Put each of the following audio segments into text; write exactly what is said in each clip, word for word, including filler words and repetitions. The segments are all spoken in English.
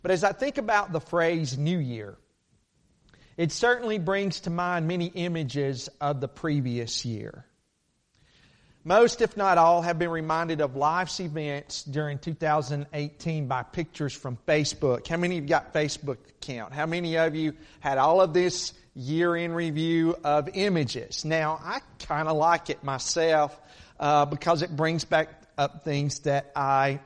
But as I think about the phrase New Year, it certainly brings to mind many images of the previous year. Most, if not all, have been reminded of life's events during two thousand eighteen by pictures from Facebook. How many of you got Facebook account? How many of you had all of this year in review of images? Now, I kind of like it myself uh, because it brings back up things that I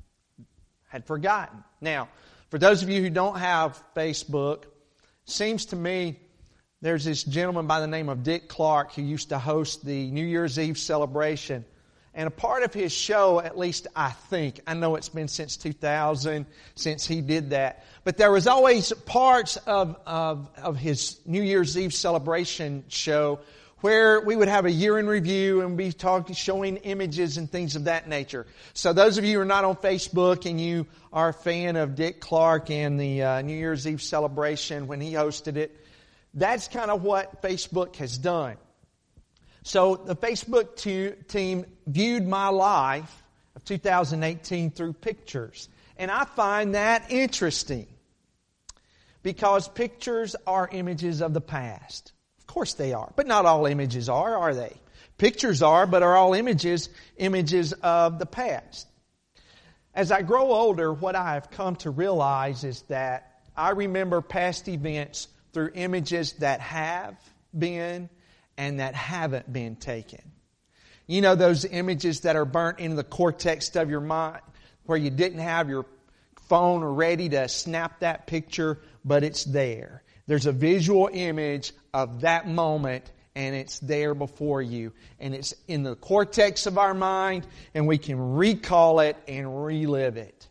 had forgotten. Now, for those of you who don't have Facebook, seems to me there's this gentleman by the name of Dick Clark who used to host the New Year's Eve celebration. And a part of his show, at least I think, I know it's been since two thousand since he did that, but there was always parts of, of, of his New Year's Eve celebration show where we would have a year in review and be talking, showing images and things of that nature. So those of you who are not on Facebook and you are a fan of Dick Clark and the uh, New Year's Eve celebration when he hosted it, that's kind of what Facebook has done. So the Facebook te- team viewed my life of two thousand eighteen through pictures. And I find that interesting because pictures are images of the past. Of course they are, but not all images are, are they? Pictures are, but are all images images of the past? As I grow older, what I have come to realize is that I remember past events through images that have been and that haven't been taken. You know those images that are burnt into the cortex of your mind where you didn't have your phone ready to snap that picture, but it's there. There's a visual image of that moment and it's there before you. And it's in the cortex of our mind and we can recall it and relive it.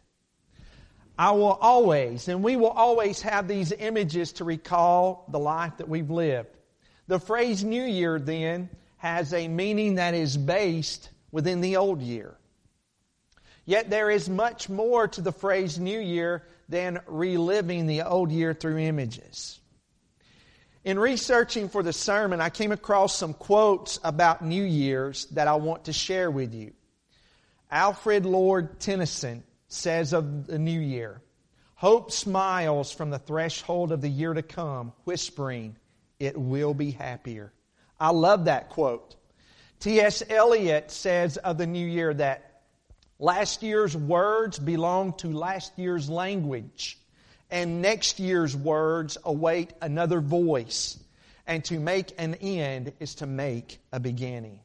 I will always, and we will always have these images to recall the life that we've lived. The phrase New Year, then, has a meaning that is based within the old year. Yet there is much more to the phrase New Year than reliving the old year through images. In researching for the sermon, I came across some quotes about New Year's that I want to share with you. Alfred Lord Tennyson says of the new year, "Hope smiles from the threshold of the year to come, whispering, it will be happier." I love that quote. T S Eliot says of the new year that last year's words belong to last year's language, and next year's words await another voice, and to make an end is to make a beginning.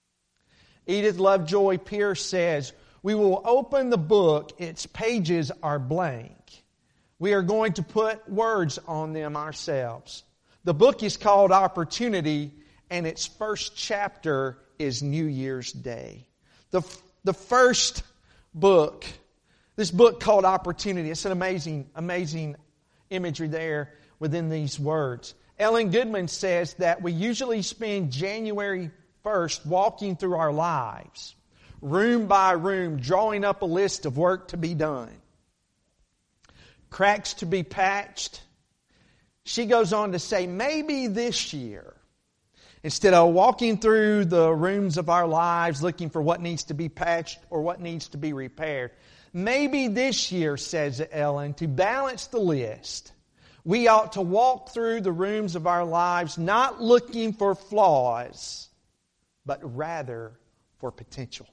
Edith Lovejoy Pierce says, "We will open the book, its pages are blank. We are going to put words on them ourselves. The book is called Opportunity, and its first chapter is New Year's Day." The, the first book, this book called Opportunity, it's an amazing, amazing imagery there within these words. Ellen Goodman says that we usually spend January first walking through our lives, room by room, drawing up a list of work to be done, cracks to be patched. She goes on to say, maybe this year, instead of walking through the rooms of our lives looking for what needs to be patched or what needs to be repaired, maybe this year, says Ellen, to balance the list, we ought to walk through the rooms of our lives not looking for flaws, but rather for potential.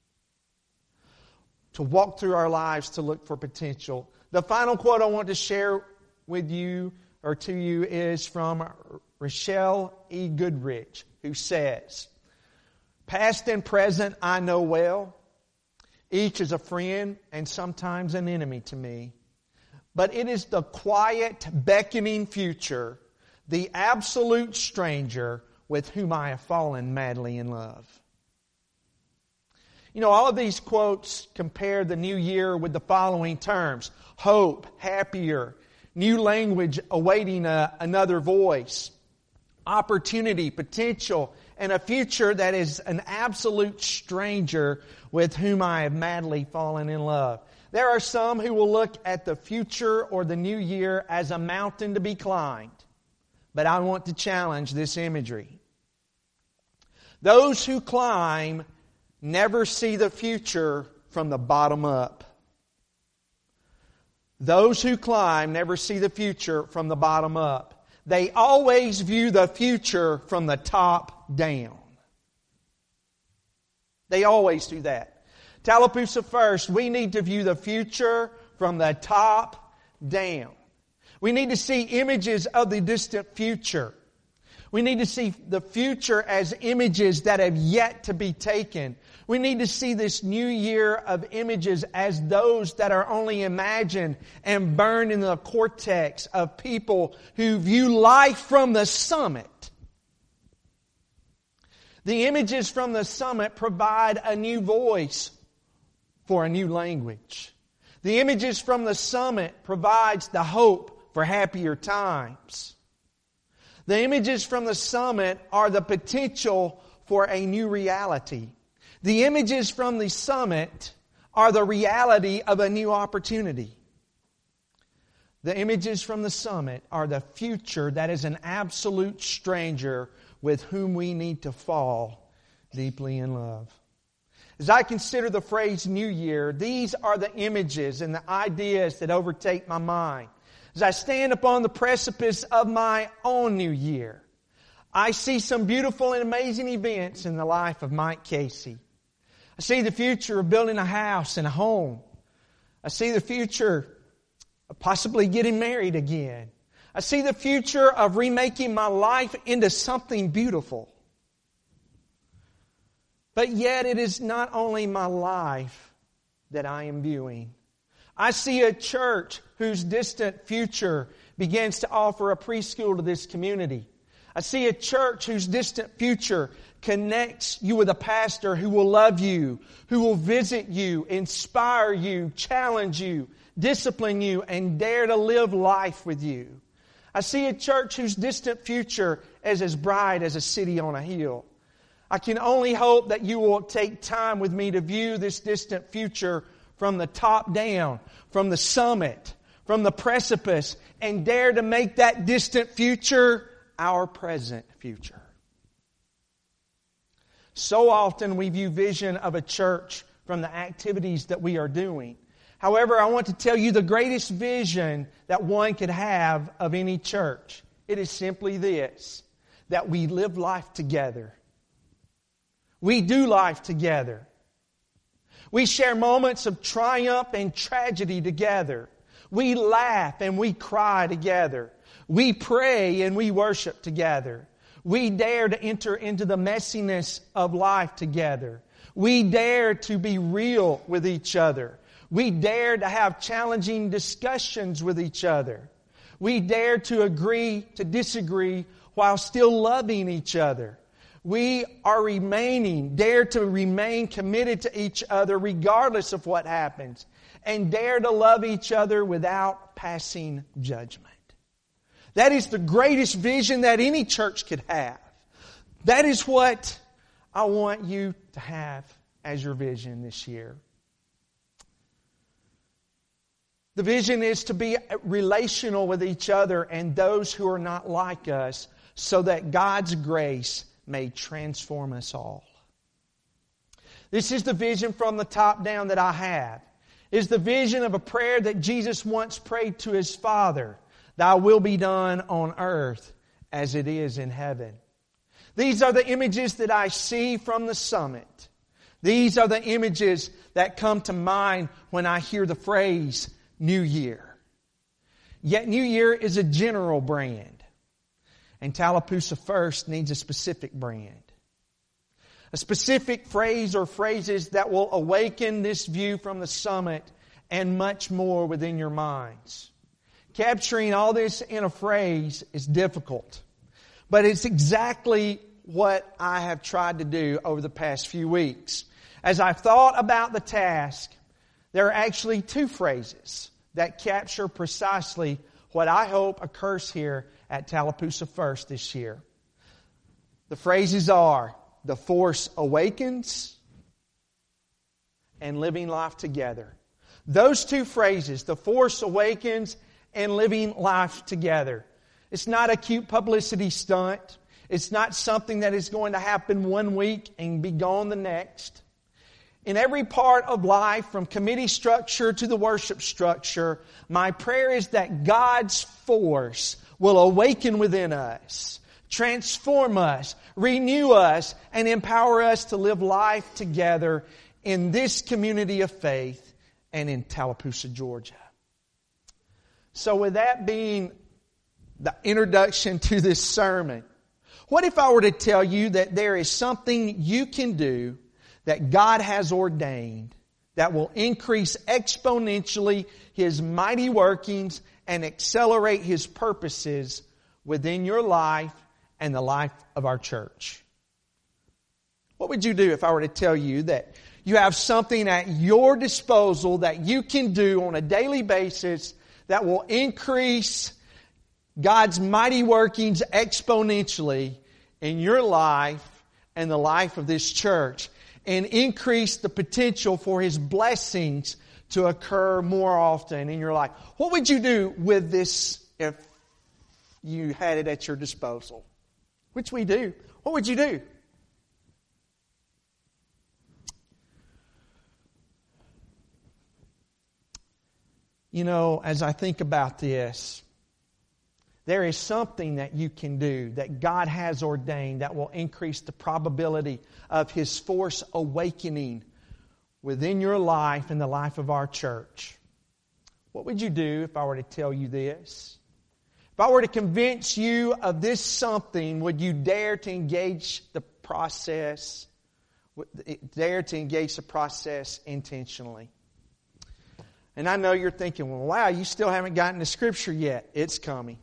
To walk through our lives to look for potential. The final quote I want to share with you or to you is from Rochelle E. Goodrich, who says, "Past and present I know well. Each is a friend and sometimes an enemy to me. But it is the quiet, beckoning future, the absolute stranger with whom I have fallen madly in love." You know, all of these quotes compare the new year with the following terms: hope, happier, new language awaiting a, another voice, opportunity, potential, and a future that is an absolute stranger with whom I have madly fallen in love. There are some who will look at the future or the new year as a mountain to be climbed. But I want to challenge this imagery. Those who climb never see the future from the bottom up. Those who climb never see the future from the bottom up. They always view the future from the top down. They always do that. Tallapoosa First, we need to view the future from the top down. We need to see images of the distant future. We need to see the future as images that have yet to be taken. We need to see this new year of images as those that are only imagined and burned in the cortex of people who view life from the summit. The images from the summit provide a new voice for a new language. The images from the summit provides the hope for happier times. The images from the summit are the potential for a new reality. The images from the summit are the reality of a new opportunity. The images from the summit are the future that is an absolute stranger with whom we need to fall deeply in love. As I consider the phrase New Year, these are the images and the ideas that overtake my mind. As I stand upon the precipice of my own New Year, I see some beautiful and amazing events in the life of Mike Casey. I see the future of building a house and a home. I see the future of possibly getting married again. I see the future of remaking my life into something beautiful. But yet it is not only my life that I am viewing. I see a church whose distant future begins to offer a preschool to this community. I see a church whose distant future connects you with a pastor who will love you, who will visit you, inspire you, challenge you, discipline you, and dare to live life with you. I see a church whose distant future is as bright as a city on a hill. I can only hope that you will take time with me to view this distant future from the top down, from the summit, from the precipice, and dare to make that distant future our present future. So often we view vision of a church from the activities that we are doing. However, I want to tell you the greatest vision that one could have of any church. It is simply this, that we live life together. We do life together. We share moments of triumph and tragedy together. We laugh and we cry together. We pray and we worship together. We dare to enter into the messiness of life together. We dare to be real with each other. We dare to have challenging discussions with each other. We dare to agree to disagree while still loving each other. We are remaining, dare to remain committed to each other regardless of what happens, and dare to love each other without passing judgment. That is the greatest vision that any church could have. That is what I want you to have as your vision this year. The vision is to be relational with each other and those who are not like us, so that God's grace may transform us all. This is the vision from the top down that I have. It is the vision of a prayer that Jesus once prayed to His Father. Thy will be done on earth as it is in heaven. These are the images that I see from the summit. These are the images that come to mind when I hear the phrase New Year. Yet New Year is a general brand. And Tallapoosa First needs a specific brand. A specific phrase or phrases that will awaken this view from the summit and much more within your minds. Capturing all this in a phrase is difficult. But it's exactly what I have tried to do over the past few weeks. As I've thought about the task, there are actually two phrases that capture precisely what I hope occurs here at Tallapoosa First this year. The phrases are, the force awakens and living life together. Those two phrases, the force awakens and living life together. It's not a cute publicity stunt. It's not something that is going to happen one week and be gone the next. In every part of life, from committee structure to the worship structure, my prayer is that God's force will awaken within us, transform us, renew us, and empower us to live life together in this community of faith and in Tallapoosa, Georgia. So with that being the introduction to this sermon, what if I were to tell you that there is something you can do that God has ordained that will increase exponentially His mighty workings and accelerate His purposes within your life and the life of our church? What would you do if I were to tell you that you have something at your disposal that you can do on a daily basis that will increase God's mighty workings exponentially in your life and the life of this church, and increase the potential for His blessings to occur more often in your life? What would you do with this if you had it at your disposal? Which we do. What would you do? You know, as I think about this, there is something that you can do that God has ordained that will increase the probability of His force awakening within your life and the life of our church. What would you do if I were to tell you this? If I were to convince you of this something, would you dare to engage the process, dare to engage the process intentionally? And I know you're thinking, well, wow, you still haven't gotten to Scripture yet. It's coming.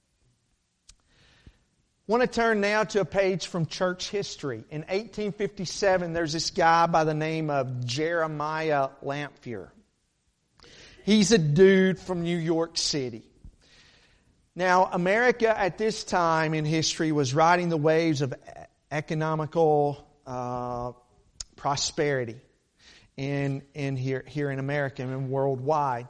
I want to turn now to a page from church history. In eighteen fifty-seven, there's this guy by the name of Jeremiah Lanphier. He's a dude from New York City. Now, America at this time in history was riding the waves of economical uh, prosperity in in here here in America and worldwide.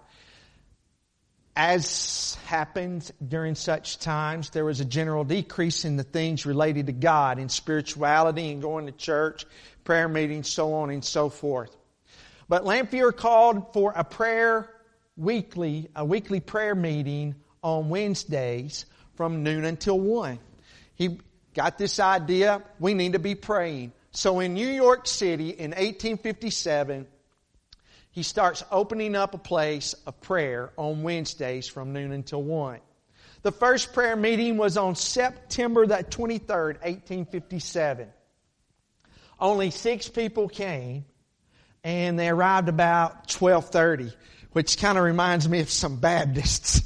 As happened during such times, there was a general decrease in the things related to God, in spirituality and going to church, prayer meetings, so on and so forth. But Lanphier called for a prayer weekly, a weekly prayer meeting on Wednesdays from noon until one. He got this idea, we need to be praying. So in New York City in eighteen fifty-seven, he starts opening up a place of prayer on Wednesdays from noon until one. The first prayer meeting was on September the twenty-third, eighteen fifty-seven. Only six people came, and they arrived about twelve thirty, which kind of reminds me of some Baptists.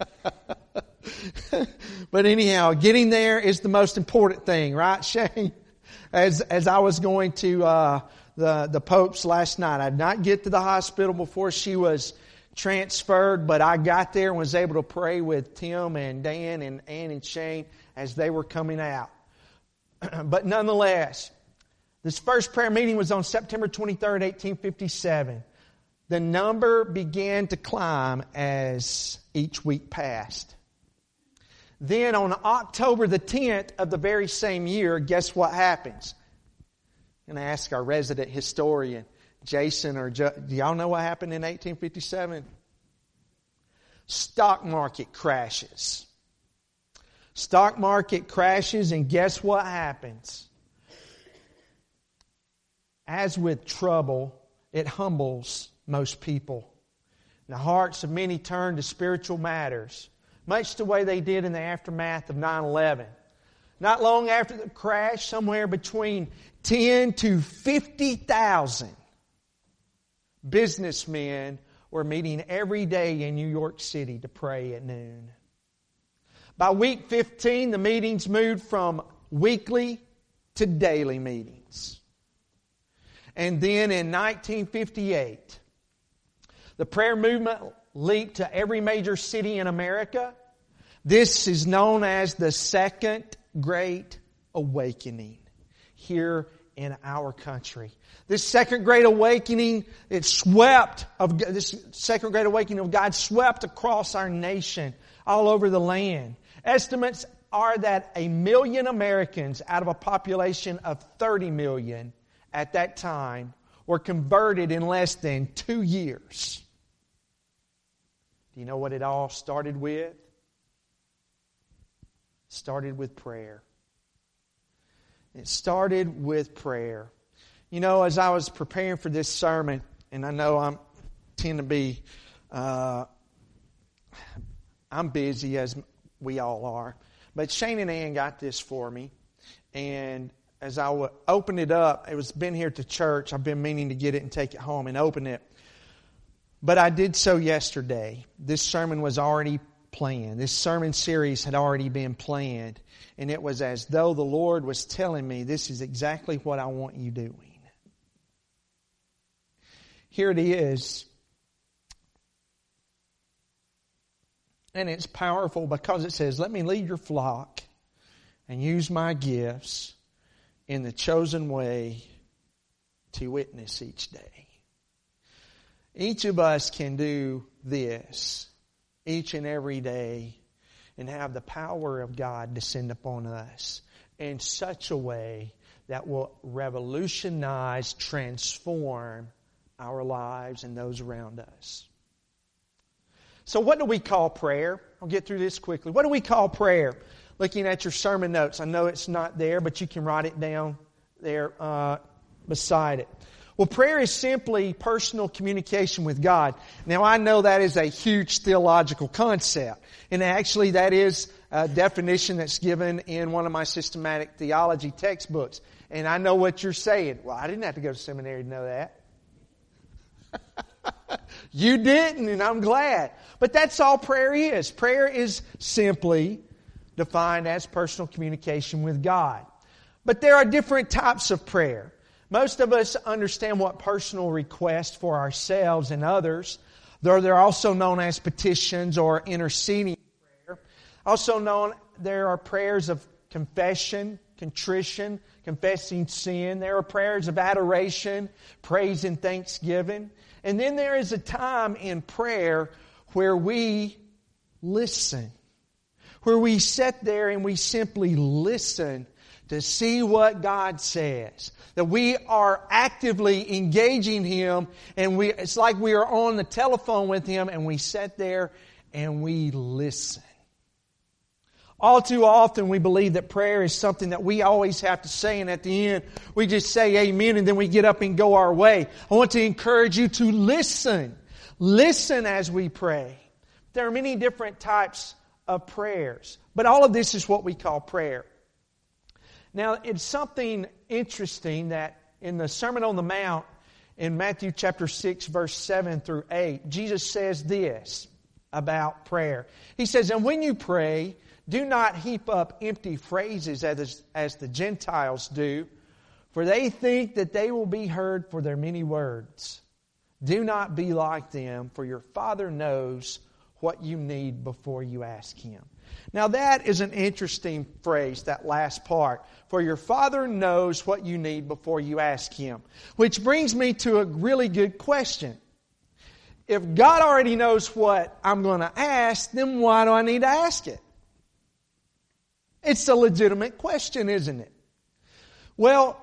But anyhow, getting there is the most important thing, right, Shane? As as I was going to uh, the the Pope's last night, I did not get to the hospital before she was transferred, but I got there and was able to pray with Tim and Dan and Ann and Shane as they were coming out. But nonetheless, this first prayer meeting was on September twenty-third, eighteen fifty-seven. The number began to climb as each week passed. Then on October the tenth of the very same year, guess what happens? I'm going to ask our resident historian, Jason, or jo- do y'all know what happened in eighteen fifty-seven? Stock market crashes. Stock market crashes, and guess what happens? As with trouble, it humbles most people. And the hearts of many turn to spiritual matters, much the way they did in the aftermath of nine eleven. Not long after the crash, somewhere between ten to fifty thousand businessmen were meeting every day in New York City to pray at noon. By week fifteen, the meetings moved from weekly to daily meetings. And then in nineteen fifty-eight, the prayer movement leaped to every major city in America. This is known as the Second Great Awakening here in our country. This Second Great Awakening, it swept, of this Second Great Awakening of God swept across our nation, all over the land. Estimates are that a million Americans out of a population of thirty million at that time were converted in less than two years. Do you know what it all started with? It started with prayer. It started with prayer. You know, as I was preparing for this sermon, and I know I tend to be, uh, I'm busy as we all are, but Shane and Ann got this for me, and as I would open it up, it was been here at the church. I've been meaning to get it and take it home and open it. But I did so yesterday. This sermon was already planned. This sermon series had already been planned. And it was as though the Lord was telling me, this is exactly what I want you doing. Here it is. And it's powerful because it says, let me lead your flock and use my gifts in the chosen way to witness each day. Each of us can do this each and every day and have the power of God descend upon us in such a way that will revolutionize, transform our lives and those around us. So what do we call prayer? I'll get through this quickly. What do we call prayer? Looking at your sermon notes, I know it's not there, but you can write it down there uh, beside it. Well, prayer is simply personal communication with God. Now, I know that is a huge theological concept. And actually, that is a definition that's given in one of my systematic theology textbooks. And I know what you're saying. Well, I didn't have to go to seminary to know that. You didn't, and I'm glad. But that's all prayer is. Prayer is simply defined as personal communication with God. But there are different types of prayer. Most of us understand what personal requests for ourselves and others. Though they're also known as petitions or interceding prayer. Also known, there are prayers of confession, contrition, confessing sin. There are prayers of adoration, praise and thanksgiving. And then there is a time in prayer where we listen. Where we sit there and we simply listen to see what God says. That we are actively engaging Him, and we it's like we are on the telephone with Him, and we sit there and we listen. All too often we believe that prayer is something that we always have to say, and at the end we just say amen and then we get up and go our way. I want to encourage you to listen. Listen as we pray. There are many different types of prayers, but all of this is what we call prayer. Now, it's something interesting that in the Sermon on the Mount, in Matthew chapter six, verse seven through eight, Jesus says this about prayer. He says, and when you pray, do not heap up empty phrases as, as the Gentiles do, for they think that they will be heard for their many words. Do not be like them, for your Father knows what you need before you ask Him. Now that is an interesting phrase, that last part. For your Father knows what you need before you ask Him. Which brings me to a really good question. If God already knows what I'm going to ask, then why do I need to ask it? It's a legitimate question, isn't it? Well,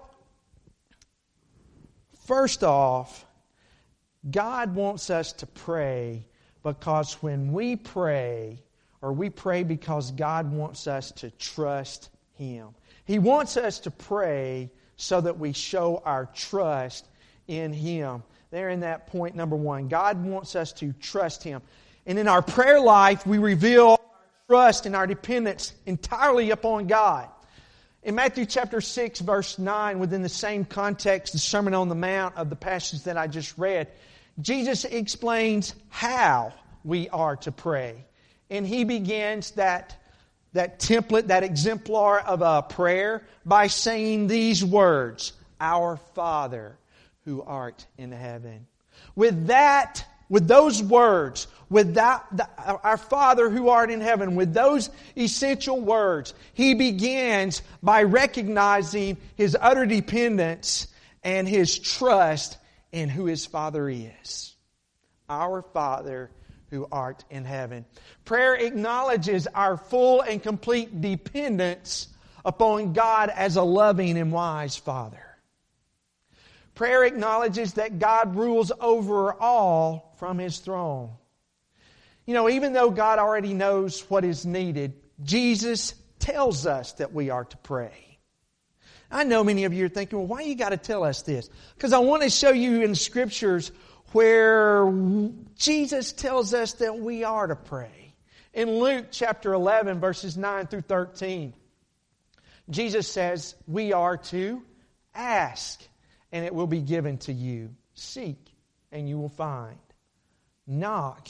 first off, God wants us to pray because when we pray, or we pray because God wants us to trust Him. He wants us to pray so that we show our trust in Him. There in that point number one, God wants us to trust Him. And in our prayer life, we reveal our trust and our dependence entirely upon God. In Matthew chapter six, verse nine, within the same context, the Sermon on the Mount of the passage that I just read, Jesus explains how we are to pray. And He begins that, that template, that exemplar of a prayer by saying these words, Our Father who art in heaven. With that, with those words, with that, the, our Father who art in heaven, with those essential words, He begins by recognizing His utter dependence and His trust in who His Father is. Our Father who art in heaven. Prayer acknowledges our full and complete dependence upon God as a loving and wise Father. Prayer acknowledges that God rules over all from His throne. You know, even though God already knows what is needed, Jesus tells us that we are to pray. I know many of you are thinking, well, why you got to tell us this? Because I want to show you in Scriptures where Jesus tells us that we are to pray. In Luke chapter eleven, verses nine through thirteen, Jesus says we are to ask, and it will be given to you. Seek, and you will find. Knock,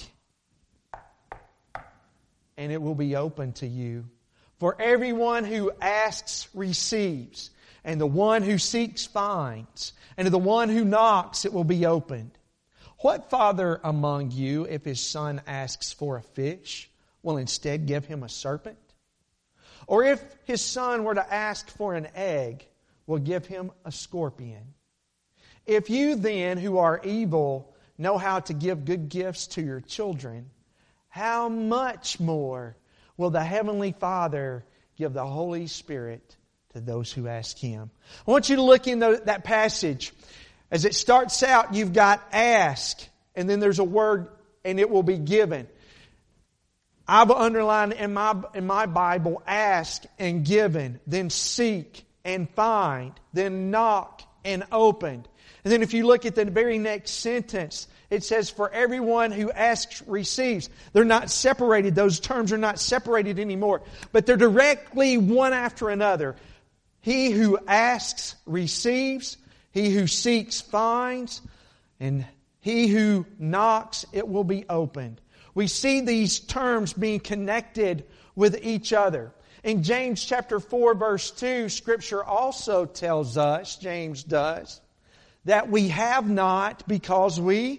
and it will be open to you. For everyone who asks receives, and the one who seeks finds, and to the one who knocks it will be opened. What father among you, if his son asks for a fish, will instead give him a serpent? Or if his son were to ask for an egg, will give him a scorpion? If you then, who are evil, know how to give good gifts to your children, how much more will the Heavenly Father give the Holy Spirit to those who ask Him? I want you to look in the, that passage. As it starts out, you've got ask, and then there's a word, and it will be given. I've underlined in my, in my Bible, ask and given, then seek and find, then knock and opened. And then if you look at the very next sentence, it says, for everyone who asks receives. They're not separated. Those terms are not separated anymore. But they're directly one after another. He who asks receives. He who seeks finds. And he who knocks, it will be opened. We see these terms being connected with each other. In James chapter four, verse two, Scripture also tells us, James does, that we have not because we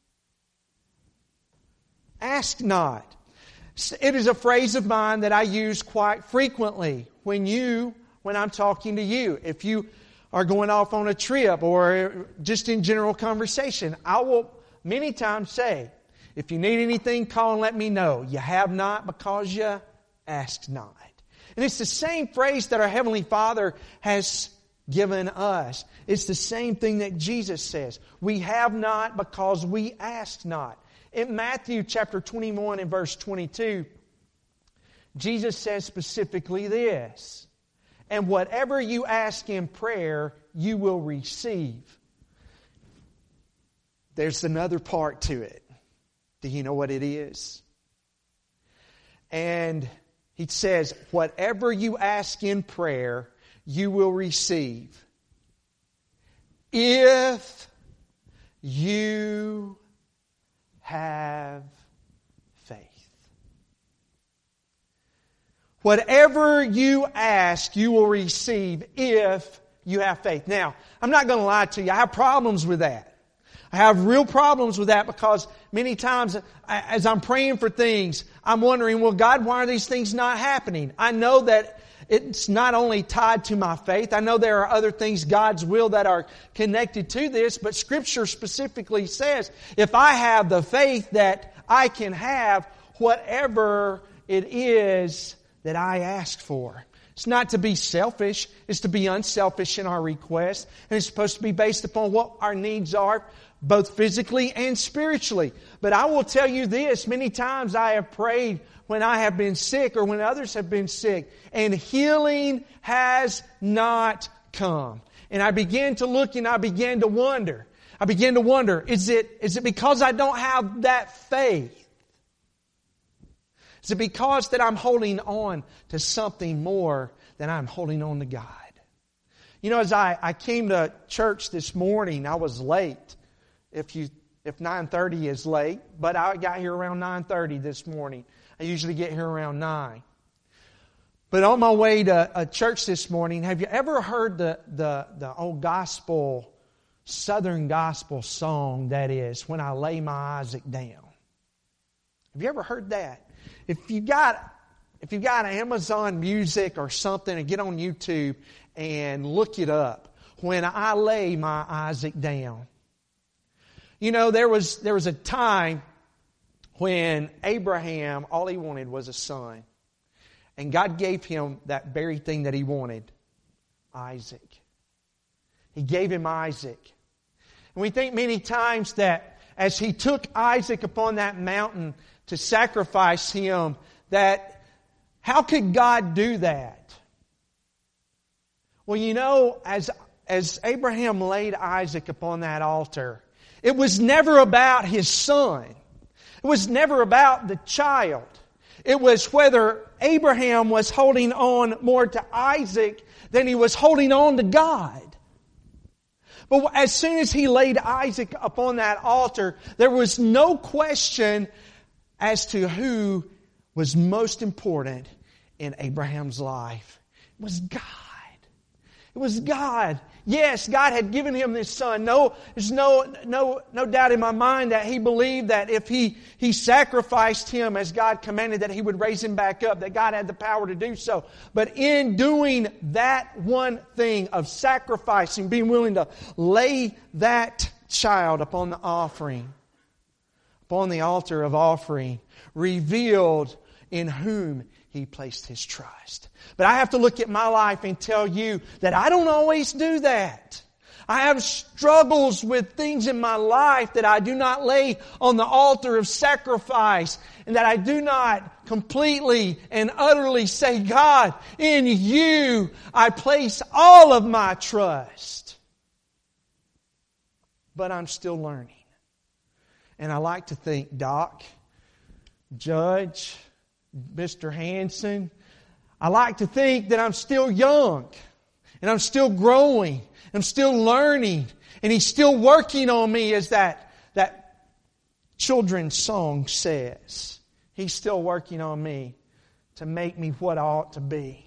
ask not. It is a phrase of mine that I use quite frequently when you, when I'm talking to you. If you are going off on a trip or just in general conversation, I will many times say, if you need anything, call and let me know. You have not because you ask not. And it's the same phrase that our Heavenly Father has given us. It's the same thing that Jesus says. We have not because we ask not. In Matthew chapter twenty-one and verse twenty-two, Jesus says specifically this, and whatever you ask in prayer, you will receive. There's another part to it. Do you know what it is? And He says, whatever you ask in prayer, you will receive. If you have faith. Whatever you ask, you will receive if you have faith. Now, I'm not going to lie to you. I have problems with that. I have real problems with that because many times as I'm praying for things, I'm wondering, well, God, why are these things not happening? I know that it's not only tied to my faith. I know there are other things, God's will, that are connected to this, but Scripture specifically says, if I have the faith that I can have whatever it is that I ask for. It's not to be selfish. It's to be unselfish in our requests. And it's supposed to be based upon what our needs are, both physically and spiritually. But I will tell you this, many times I have prayed when I have been sick or when others have been sick, and healing has not come. And I began to look and I began to wonder. I began to wonder, is it, is it because I don't have that faith? Is it because that I'm holding on to something more than I'm holding on to God? You know, as I, I came to church this morning, I was late. If you if nine thirty is late, but I got here around nine thirty this morning. I usually get here around nine. But on my way to a church this morning, have you ever heard the, the, the old gospel, Southern gospel song that is, When I Lay My Isaac Down? Have you ever heard that? If you got if you got Amazon Music or something, and get on YouTube and look it up. When I Lay My Isaac Down. You know, there was there was a time when Abraham, all he wanted was a son. And God gave him that very thing that he wanted, Isaac. He gave him Isaac. And we think many times that as he took Isaac upon that mountain to sacrifice him, that how could God do that? Well, you know, as, as Abraham laid Isaac upon that altar, it was never about his son. It was never about the child. It was whether Abraham was holding on more to Isaac than he was holding on to God. But as soon as he laid Isaac upon that altar, there was no question as to who was most important in Abraham's life. It was God. It was God. Yes, God had given him this son. No, there's no, no, no doubt in my mind that he believed that if he, he sacrificed him as God commanded, that he would raise him back up, that God had the power to do so. But in doing that one thing of sacrificing, being willing to lay that child upon the offering, upon the altar of offering, revealed in whom he placed his trust. But I have to look at my life and tell you that I don't always do that. I have struggles with things in my life that I do not lay on the altar of sacrifice, and that I do not completely and utterly say, God, in you I place all of my trust. But I'm still learning. And I like to think, Doc, Judge, Mister Hanson, I like to think that I'm still young and I'm still growing. I'm still learning, and He's still working on me, as that, that children's song says. He's still working on me to make me what I ought to be.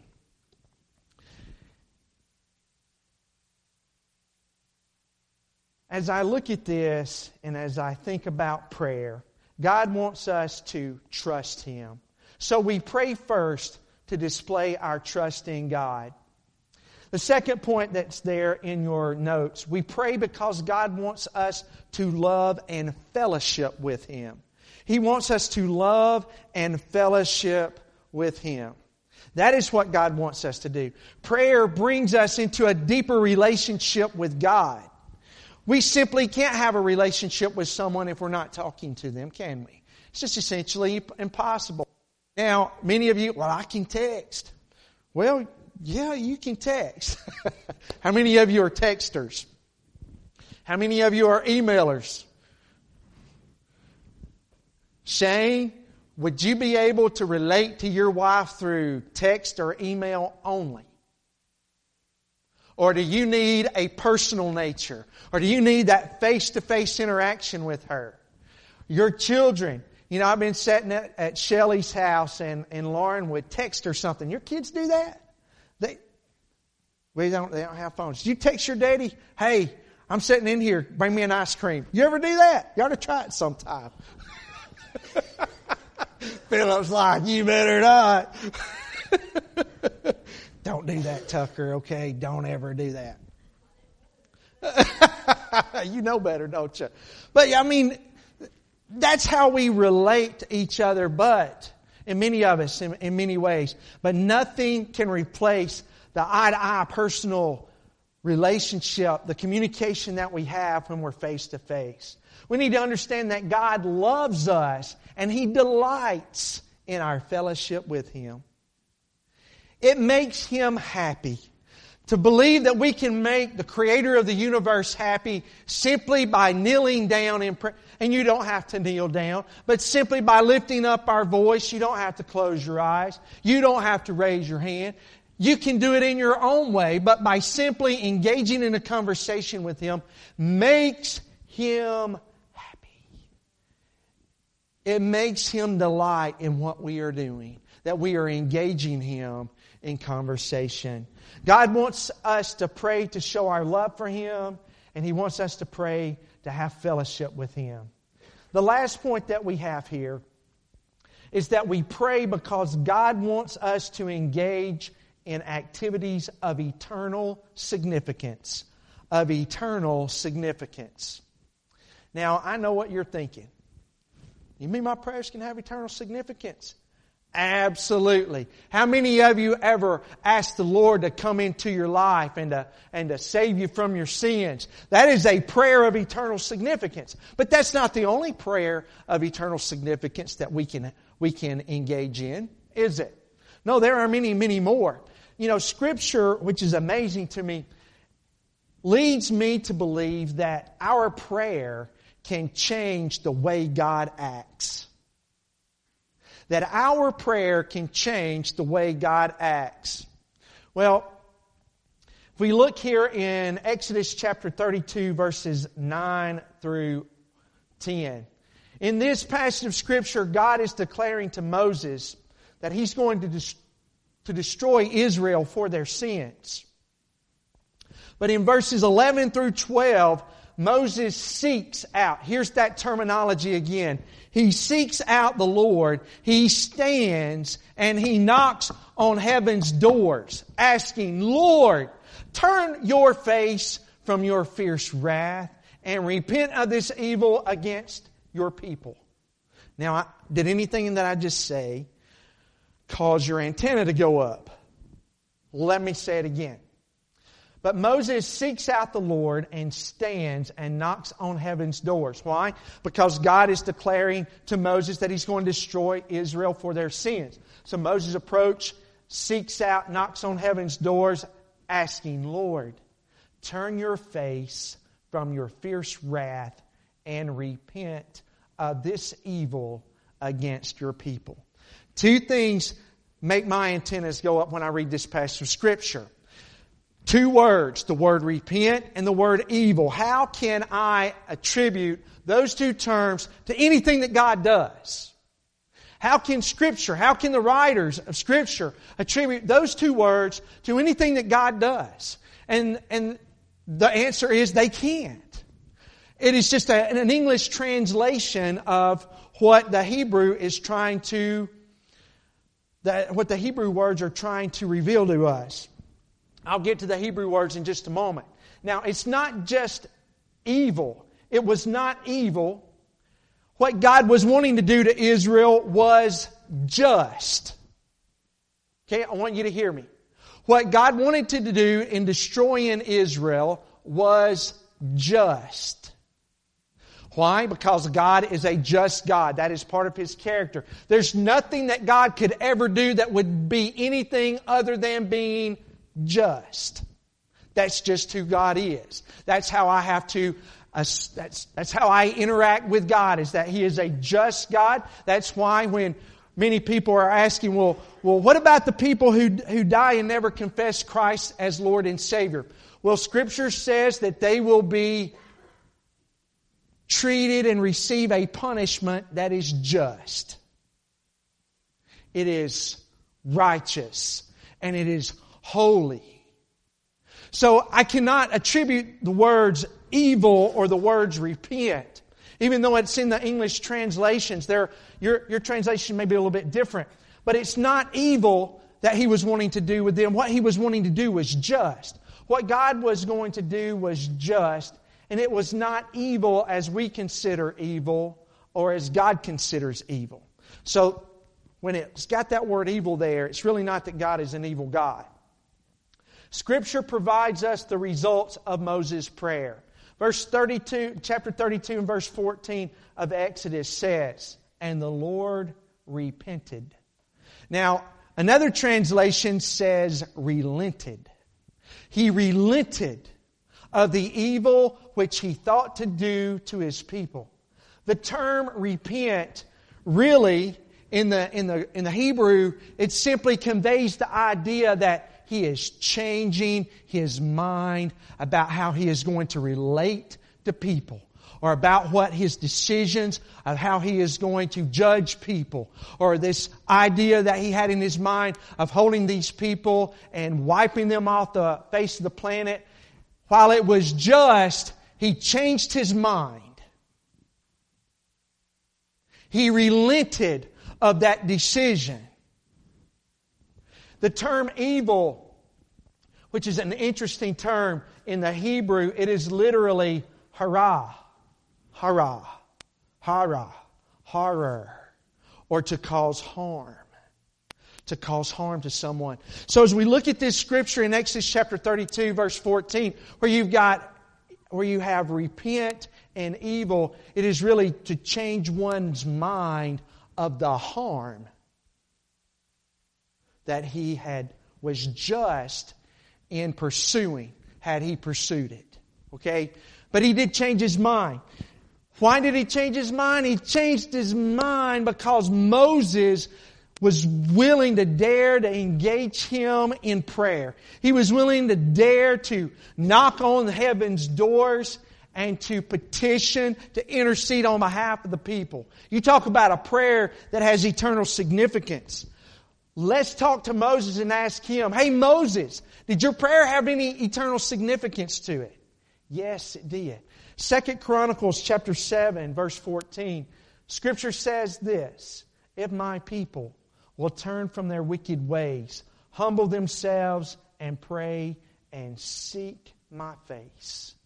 As I look at this and as I think about prayer, God wants us to trust Him. So we pray first to display our trust in God. The second point that's there in your notes, we pray because God wants us to love and fellowship with Him. He wants us to love and fellowship with Him. That is what God wants us to do. Prayer brings us into a deeper relationship with God. We simply can't have a relationship with someone if we're not talking to them, can we? It's just essentially impossible. Now, many of you, well, I can text. Well, yeah, you can text. How many of you are texters? How many of you are emailers? Shane, would you be able to relate to your wife through text or email only? Or do you need a personal nature? Or do you need that face-to-face interaction with her? Your children. You know, I've been sitting at, at Shelley's house and, and Lauren would text her something. Your kids do that? They, we don't, they don't have phones. Do you text your daddy, hey, I'm sitting in here, bring me an ice cream? You ever do that? You ought to try it sometime. Philip's like, you better not. Don't do that, Tucker, okay? Don't ever do that. You know better, don't you? But, I mean, that's how we relate to each other, but in many of us, in, in many ways. But nothing can replace the eye-to-eye personal relationship, the communication that we have when we're face-to-face. We need to understand that God loves us and He delights in our fellowship with Him. It makes Him happy to believe that we can make the Creator of the universe happy simply by kneeling down in prayer. And you don't have to kneel down, but simply by lifting up our voice. You don't have to close your eyes. You don't have to raise your hand. You can do it in your own way, but by simply engaging in a conversation with Him makes Him happy. It makes Him delight in what we are doing, that we are engaging Him in conversation. God wants us to pray to show our love for Him, and He wants us to pray to have fellowship with Him. The last point that we have here is that we pray because God wants us to engage in activities of eternal significance. Of eternal significance. Now, I know what you're thinking. You mean my prayers can have eternal significance? Absolutely. How many of you ever asked the Lord to come into your life and to, and to save you from your sins? That is a prayer of eternal significance. But that's not the only prayer of eternal significance that we can, we can engage in, is it? No, there are many, many more. You know, Scripture, which is amazing to me, leads me to believe that our prayer can change the way God acts. That our prayer can change the way God acts. Well, if we look here in Exodus chapter thirty-two, verses nine through ten. In this passage of Scripture, God is declaring to Moses that He's going to, des- to destroy Israel for their sins. But in verses eleven through twelve, Moses seeks out. Here's that terminology again. He seeks out the Lord. He stands and he knocks on heaven's doors, asking, Lord, turn your face from your fierce wrath and repent of this evil against your people. Now, I, did anything that I just say cause your antenna to go up? Let me say it again. But Moses seeks out the Lord and stands and knocks on heaven's doors. Why? Because God is declaring to Moses that He's going to destroy Israel for their sins. So Moses approaches, seeks out, knocks on heaven's doors, asking, Lord, turn your face from your fierce wrath and repent of this evil against your people. Two things make my antennas go up when I read this passage of Scripture. Two words, the word repent and the word evil. How can I attribute those two terms to anything that God does? How can Scripture, how can the writers of Scripture attribute those two words to anything that God does? And, and the answer is they can't. It is just a, an English translation of what the Hebrew is trying to, that what the Hebrew words are trying to reveal to us. I'll get to the Hebrew words in just a moment. Now, it's not just evil. It was not evil. What God was wanting to do to Israel was just. Okay, I want you to hear me. What God wanted to do in destroying Israel was just. Why? Because God is a just God. That is part of His character. There's nothing that God could ever do that would be anything other than being just. That's just who God is. That's how I have to, uh, that's, that's how I interact with God, is that He is a just God. That's why when many people are asking, well, well, what about the people who, who die and never confess Christ as Lord and Savior? Well, Scripture says that they will be treated and receive a punishment that is just. It is righteous and it is holy. So I cannot attribute the words evil or the words repent. Even though it's in the English translations, there, your, your translation may be a little bit different. But it's not evil that He was wanting to do with them. What He was wanting to do was just. What God was going to do was just. And it was not evil as we consider evil or as God considers evil. So when it's got that word evil there, it's really not that God is an evil God. Scripture provides us the results of Moses' prayer. Verse thirty-two, chapter thirty-two and verse fourteen of Exodus says, and the Lord repented. Now, another translation says relented. He relented of the evil which He thought to do to His people. The term repent really in the, in the, in the Hebrew, it simply conveys the idea that He is changing His mind about how He is going to relate to people, or about what His decisions of how He is going to judge people, or this idea that He had in His mind of holding these people and wiping them off the face of the planet. While it was just, He changed His mind. He relented of that decision. The term evil, which is an interesting term in the Hebrew, it is literally hara, hara, hara, horror, or to cause harm. to cause harm to someone. So as we look at this scripture in Exodus chapter thirty-two, verse fourteen, where you've got, where you have repent and evil, it is really to change one's mind of the harm that he had was just in pursuing, had he pursued it. Okay? But he did change his mind. Why did he change his mind? He changed his mind because Moses was willing to dare to engage him in prayer. He was willing to dare to knock on heaven's doors and to petition, to intercede on behalf of the people. You talk about a prayer that has eternal significance. Let's talk to Moses and ask him, hey Moses, did your prayer have any eternal significance to it? Yes, it did. Second Chronicles chapter seven, verse fourteen. Scripture says this, if my people will turn from their wicked ways, humble themselves and pray and seek my face.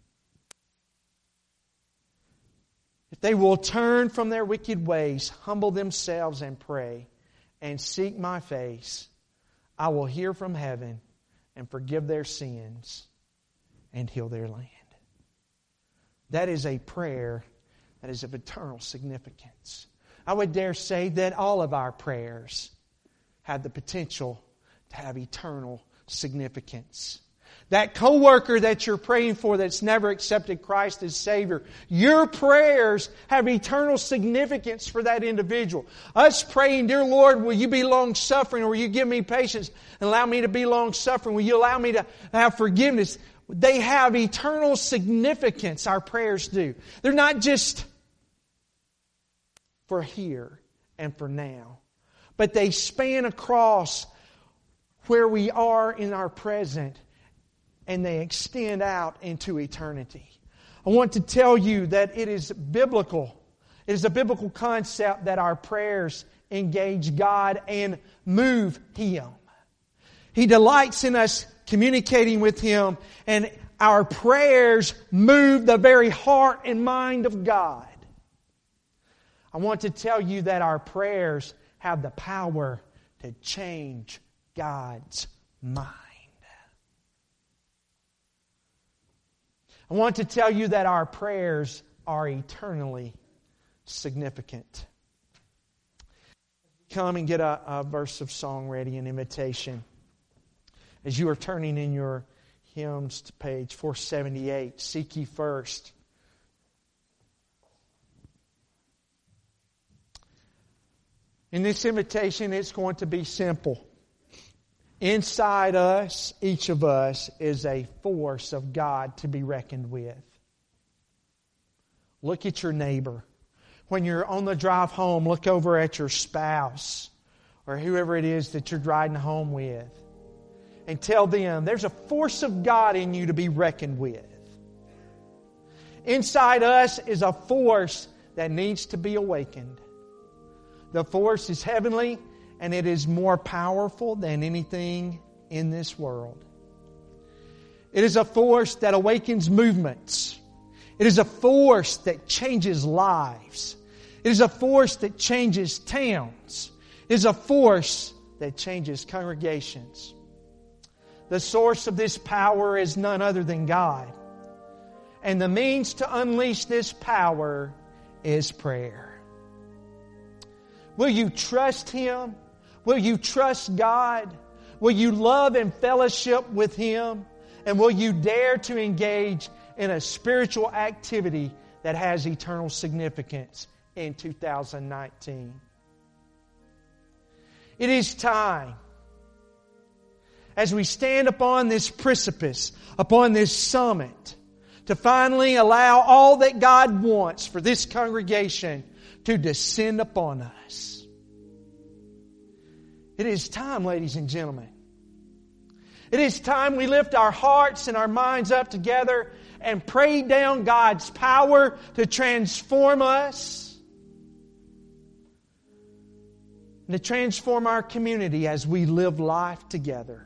If they will turn from their wicked ways, humble themselves and pray and seek my face, I will hear from heaven and forgive their sins and heal their land. That is a prayer that is of eternal significance. I would dare say that all of our prayers have the potential to have eternal significance. That coworker that you're praying for that's never accepted Christ as Savior, your prayers have eternal significance for that individual. Us praying, dear Lord, will you be long-suffering, or will you give me patience and allow me to be long-suffering? Will you allow me to have forgiveness? They have eternal significance, our prayers do. They're not just for here and for now, but they span across where we are in our present, and they extend out into eternity. I want to tell you that it is biblical. It is a biblical concept that our prayers engage God and move Him. He delights in us communicating with Him, and our prayers move the very heart and mind of God. I want to tell you that our prayers have the power to change God's mind. I want to tell you that our prayers are eternally significant. Come and get a, a verse of song ready, an invitation. As you are turning in your hymns to page four seventy-eight, Seek Ye First. In this invitation, it's going to be simple. Inside us, each of us, is a force of God to be reckoned with. Look at your neighbor. When you're on the drive home, look over at your spouse or whoever it is that you're driving home with and tell them there's a force of God in you to be reckoned with. Inside us is a force that needs to be awakened. The force is heavenly, and it is more powerful than anything in this world. It is a force that awakens movements. It is a force that changes lives. It is a force that changes towns. It is a force that changes congregations. The source of this power is none other than God. And the means to unleash this power is prayer. Will you trust Him? Will you trust God? Will you love and fellowship with Him? And will you dare to engage in a spiritual activity that has eternal significance in two thousand nineteen? It is time, as we stand upon this precipice, upon this summit, to finally allow all that God wants for this congregation to descend upon us. It is time, ladies and gentlemen. It is time we lift our hearts and our minds up together and pray down God's power to transform us and to transform our community as we live life together.